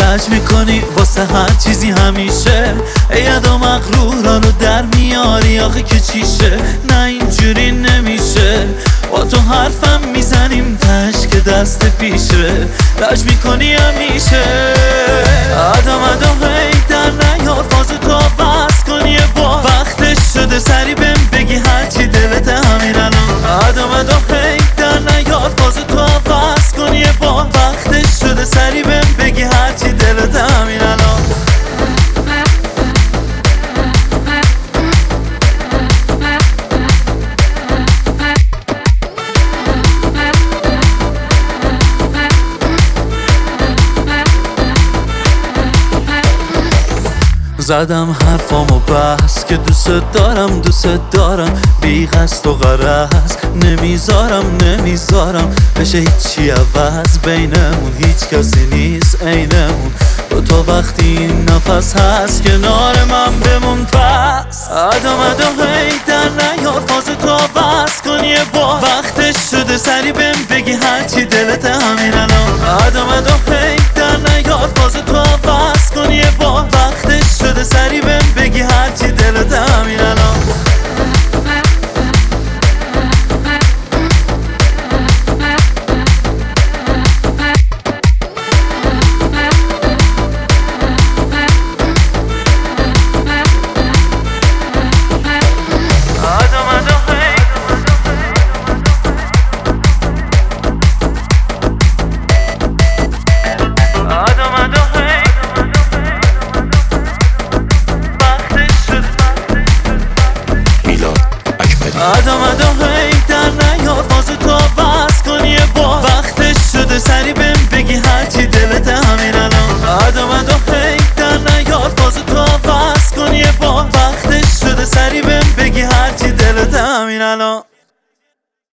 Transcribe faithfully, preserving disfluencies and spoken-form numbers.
لج میکنی واسه هر چیزی همیشه، اید و مغرورا رو در میاری آخه که چیشه. نه اینجوری نمیشه، با تو حرفم میزنیم تش که دست پیشه. لج میکنی همیشه، آدم آدم هی در نیار فاز تو بس کنی با وقتش شده سری بهم بگی هرچی دلت همین الان. آدم آدم هی در نیار فاز تو بس کنی با وقتش شده سری بهم بگی هرچی دلت همین الان. زدم حرفامو بس که دوست دارم دوست دارم، بی قصد و غرض نمیذارم نمیذارم بشه هیچی عوض. بینمون هیچ کسی نیست عینمون، با تو وقتی این نفس هست کنار من بمون پس. آدم آدم هی در نیار فاز تو بس کنی با وقتش شده سری بهم بگی هرچی دلت همین الان. آدم آدم هی در نیار فاز تو بس کنی با وقتش شده سری بهم بگی هرچی دلت همین الان. آدم آدم هی در نیار فاز تو بس کنی با وقتش شده سری بهم بگی هرچی دلت همین الان. آدم آدم هی در نیار فاز تو بس کنی با وقتش شده سری بهم بگی هرچی دلت همین الان.